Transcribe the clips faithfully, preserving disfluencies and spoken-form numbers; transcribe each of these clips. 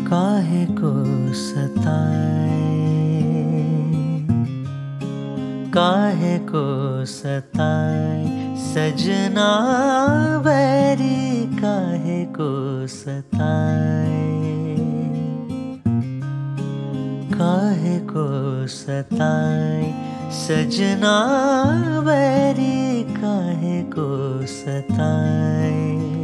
काहे को सताए, काहे को सताए सजना बैरी, काहे को सताए, काहे को सताए सजना बैरी, काहे को सताए।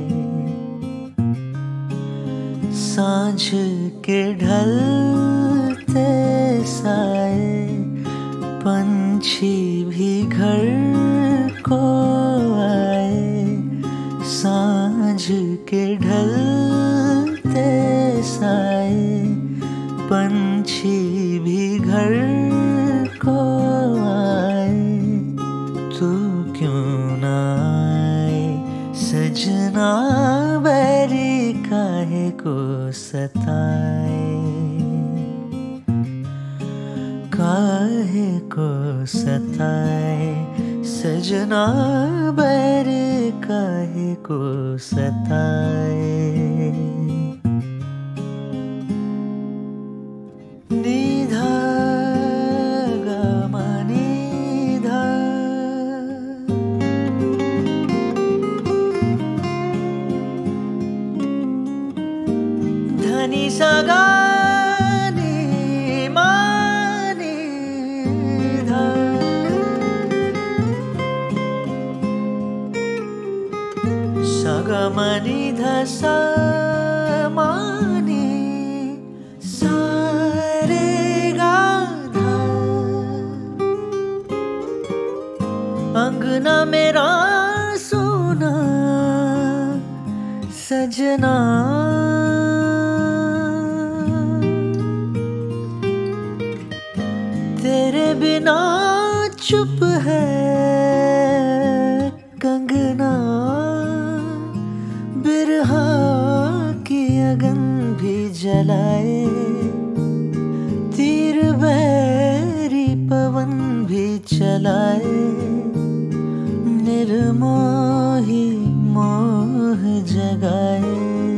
सांझ के ढलते साए पंछी भी घर को आए, सांझ के ढलते साए पंछी भी घर को आए। तू क्यों ना आए सजना बैरी, काहे को सताए, काहे को सताए सजना बैरी, काहे को सताए। निधा गा मा निधा, धनी सा गा नी मा नी धा, सा गा मा नी धा सा मा नी, सा रे गा धा। अंगना मेरा सोना सजना, तेरे बिना चुप है कंगना, बिरहा की अगन भी जलाए, तीर बैरी पवन भी चलाए, निर्मोही मोह जगाए।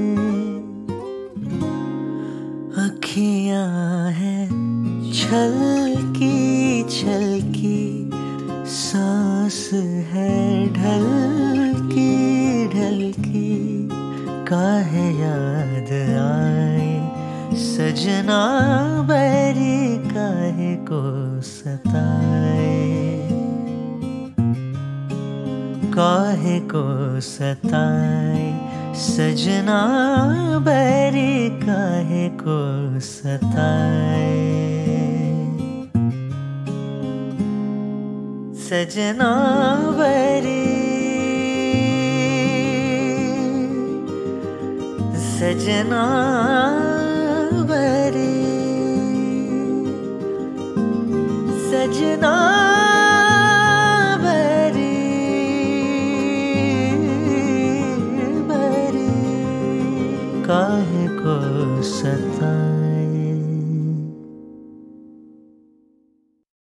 अखियां हैं छलकी छलकी, सांस है ढलकी ढलकी, काहे याद आए सजना बैरी, काहे को सताए, काहे को सताए सजना बैरी, काहे को सताए। सजना बैरी, सजना बैरी, सजना बैरी, बैरी, काहे को सताए।